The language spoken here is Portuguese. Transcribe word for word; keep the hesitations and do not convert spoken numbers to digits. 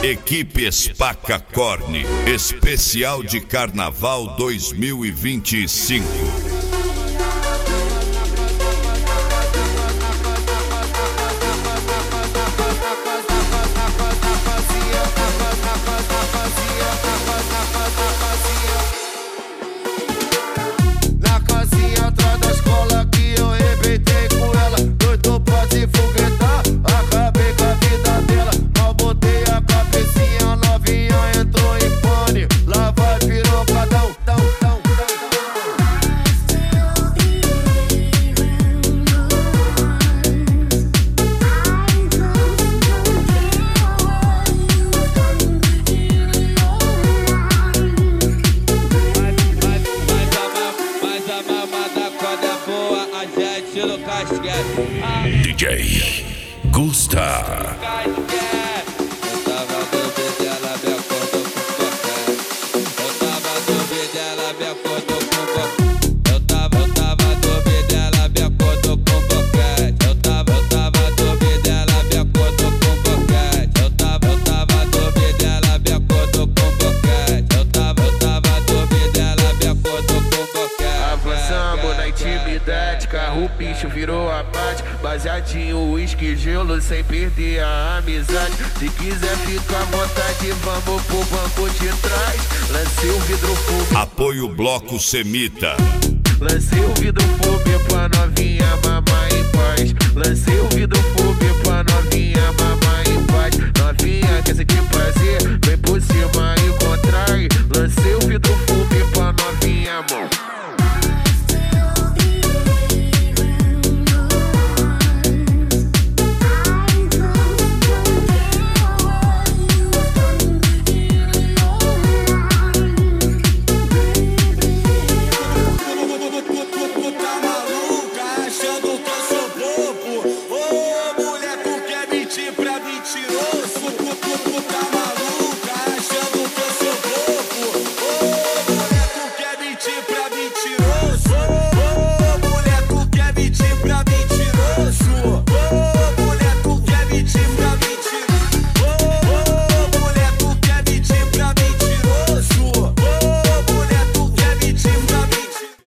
Equipe Spaca Corne, especial de Carnaval dois mil e vinte e cinco. Na casinha atrás da escola que eu arrebentei com ela. Doido pra se foguetar, acabei com a vida dela. Mal botei a cabecinha, novinha entrou em pane. Lá vai pirocadão, tão, tão, tão. D J Gusta. Avançamos na intimidade, carro o bicho virou a parte. Baseadinho, uísque, gelo, sem perder a amizade. Se quiser ficar à vontade, vamos pro banco de trás. Lancei o vidro fumê. Apoio Bloco Semita. Lancei o vidro fumê pra novinha mamar em paz. Lancei o vidro fumê pra novinha mamar em paz. Novinha quer sentir prazer, vem por cima e contrai. Lancei o vidro fumê pra novinha, mão. Pra mentiroso.